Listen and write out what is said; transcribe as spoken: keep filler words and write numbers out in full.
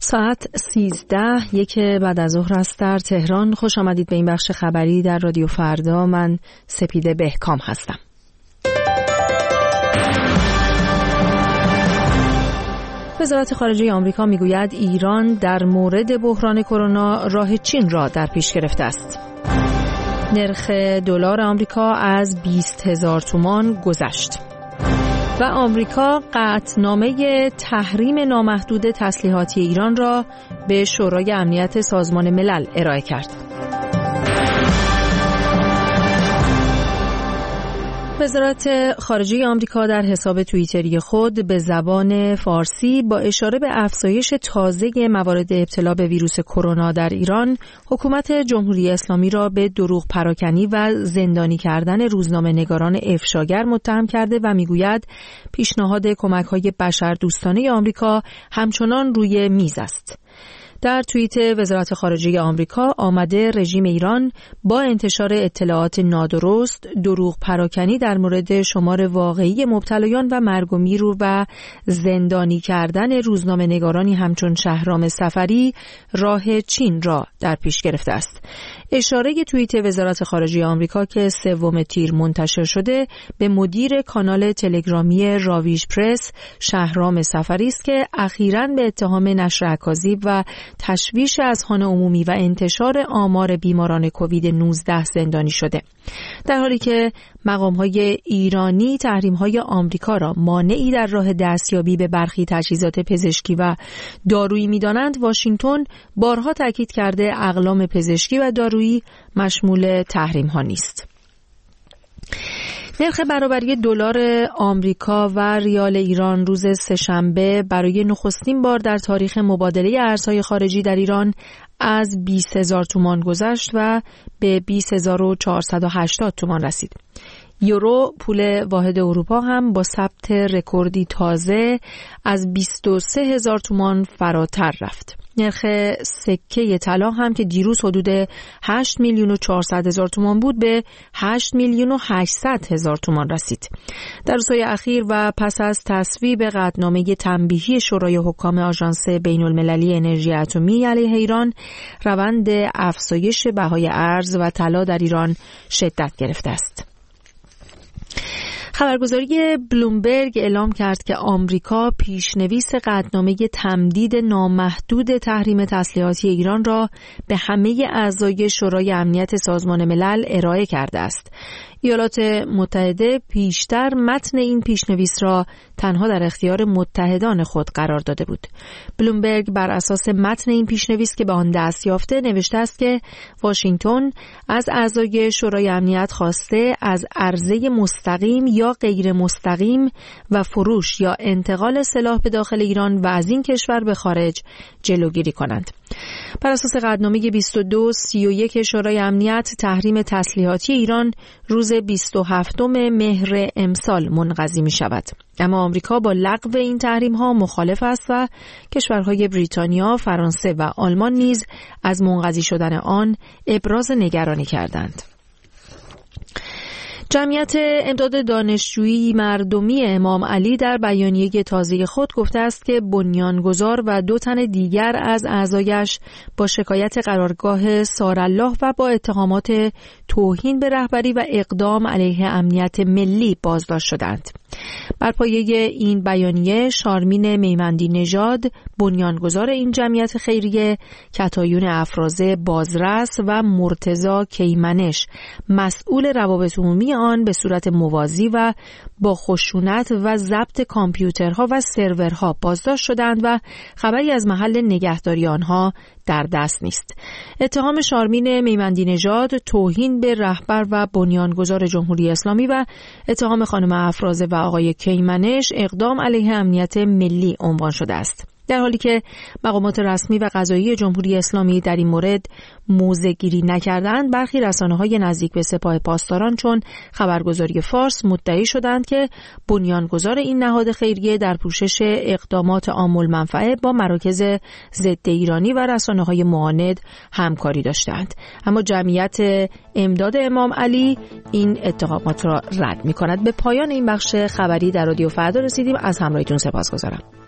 ساعت سیزده یک بعد از ظهر است در تهران. خوش آمدید به این بخش خبری در رادیو فردا. من سپیده بهکام هستم. وزارت خارجه آمریکا میگوید ایران در مورد بحران کرونا راه چین را در پیش گرفته است. نرخ دلار آمریکا از بیست هزار تومان گذشت. و آمریکا قطعنامه تحریم نامحدود تسلیحاتی ایران را به شورای امنیت سازمان ملل ارائه کرد. وزارت خارجه آمریکا در حساب توییتری خود به زبان فارسی با اشاره به افزایش تازه موارد ابتلا به ویروس کرونا در ایران، حکومت جمهوری اسلامی را به دروغ پراکنی و زندانی کردن روزنامه‌نگاران افشاگر متهم کرده و میگوید پیشنهاد کمک‌های بشردوستانه آمریکا همچنان روی میز است. در توییت وزارت خارجه آمریکا آمده رژیم ایران با انتشار اطلاعات نادرست، دروغ پراکنی در مورد شمار واقعی مبتلایان و مرگ و میر و زندانی کردن روزنامه‌نگارانی همچون شهرام سفری راه چین را در پیش گرفته است. اشاره توییت وزارت خارجه آمریکا که سوم تیر منتشر شده به مدیر کانال تلگرامی راویژ پرس شهرام سفری است که اخیراً به اتهام نشر اکاذیب و تشویش اذهان عمومی و انتشار آمار بیماران کووید نوزده زندانی شده. در حالی که مقام‌های ایرانی تحریم‌های آمریکا را مانعی در راه دستیابی به برخی تجهیزات پزشکی و دارویی می‌دانند، واشنگتن بارها تاکید کرده اقلام پزشکی و دارویی مشمول تحریم‌ها نیست. نرخ برابری دلار آمریکا و ریال ایران روز سه‌شنبه برای نخستین بار در تاریخ مبادله ارزهای خارجی در ایران از بیست هزار تومان گذشت و به بیست هزار و چهارصد و هشتاد تومان رسید. یورو پول واحد اروپا هم با ثبت رکوردی تازه از بیست و سه هزار تومان فراتر رفت. نرخ سکه طلا هم که دیروز حدود هشت میلیون و چهارصد هزار تومان بود به هشت میلیون و هشتصد هزار تومان رسید. در روزهای اخیر و پس از تصویب قطعنامه تنبیهی شورای حکام آژانس بین‌المللی انرژی اتمی علیه ایران، روند افزایش بهای ارز و طلا در ایران شدت گرفته است. خبرگزاری بلومبرگ اعلام کرد که آمریکا پیشنویس قطعنامه تمدید نامحدود تحریم تسلیحاتی ایران را به همه اعضای شورای امنیت سازمان ملل ارائه کرده است. ایالات متحده پیشتر متن این پیشنویس را تنها در اختیار متحدان خود قرار داده بود. بلومبرگ بر اساس متن این پیشنویس که به آن دست یافته نوشته است که واشنگتن از اعضای شورای امنیت خواسته از عرضه مستقیم یا غیر مستقیم و فروش یا انتقال سلاح به داخل ایران و از این کشور به خارج جلوگیری کنند. بر اساس قطعنامه بیست و دو سی و یک شورای امنیت، تحریم تسلیحاتی ایران روز بیست و هفتم مهر امسال منقضی می شود. اما آمریکا با لغو این تحریم ها مخالف است و کشورهای بریتانیا، فرانسه و آلمان نیز از منقضی شدن آن ابراز نگرانی کردند. جمعیت امداد دانشجویی مردمی امام علی در بیانیه تازه خود گفته است که بنیانگذار و دو تن دیگر از اعضایش با شکایت قرارگاه سارالله و با اتهامات توهین به رهبری و اقدام علیه امنیت ملی بازداشت شدند. بر پایه این بیانیه، شارمین میمندی نژاد، بنیانگذار این جمعیت خیریه، کتایون افرازه بازرس و مرتضی کیمنش، مسئول روابط عمومی آن، به صورت موازی و با خشونت و ضبط کامپیوترها و سرورها بازداشت شدند و خبری از محل نگهداری آنها در دست نیست. اتهام شارمین میمندی نژاد توهین به رهبر و بنیانگذار جمهوری اسلامی و اتهام خانم افرازه و آقای کیمنش اقدام علیه امنیت ملی عنوان شده است. در حالی که مقامات رسمی و قضایی جمهوری اسلامی در این مورد موضع‌گیری نکردند، برخی رسانه‌های نزدیک به سپاه پاسداران چون خبرگزاری فارس مدعی شدند که بنیانگذار این نهاد خیریه در پوشش اقدامات عام المنفعه با مراکز ضد ایرانی و رسانه‌های معاند همکاری داشتند. اما جمعیت امداد امام علی این اتهامات را رد می‌کند. به پایان این بخش خبری در رادیو فردا رسیدیم. از همراهیتون سپاسگزارم.